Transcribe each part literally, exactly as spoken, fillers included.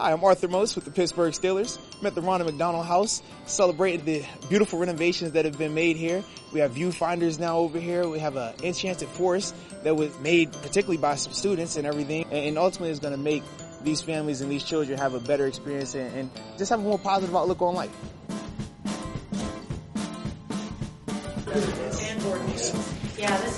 Hi, I'm Arthur Most with the Pittsburgh Steelers. I'm at the Ronald McDonald House, celebrating the beautiful renovations that have been made here. We have viewfinders now over here. We have an enchanted forest that was made particularly by some students and everything, and ultimately is going to make these families and these children have a better experience and, and just have a more positive outlook on life. Yeah, this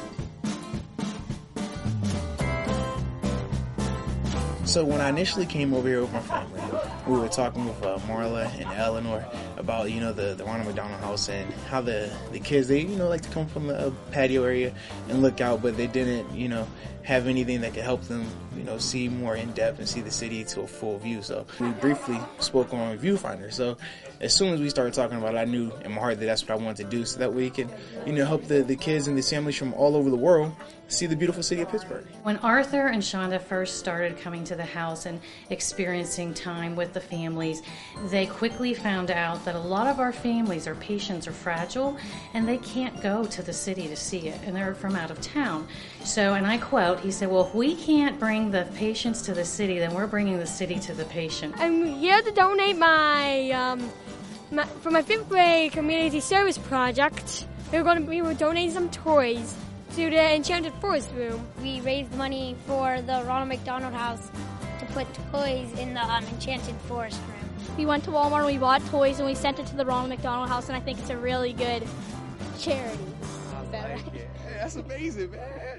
So when I initially came over here with my family, we were talking with uh, Marla and Eleanor about, you know, the, the Ronald McDonald House and how the, the kids, they, you know, like to come from the patio area and look out, but they didn't, you know, have anything that could help them, you know, see more in depth and see the city to a full view. So we briefly spoke on Viewfinder. So as soon as we started talking about it, I knew in my heart that that's what I wanted to do, so that we can, you know, help the, the kids and the families from all over the world see the beautiful city of Pittsburgh. When Arthur and Shonda first started coming to the house and experiencing time with the families, they quickly found out that a lot of our families, our patients, are fragile and they can't go to the city to see it, and they're from out of town. So, and I quote, he said, well, if we can't bring the patients to the city, then we're bringing the city to the patient. I'm here to donate my, um, my for my fifth grade community service project. We were going to we were donating some toys to the Enchanted Forest room. We raised money for the Ronald McDonald House to put toys in the um, Enchanted Forest room. We went to Walmart and we bought toys and we sent it to the Ronald McDonald House, and I think it's a really good charity. I like it. Hey, that's amazing, man.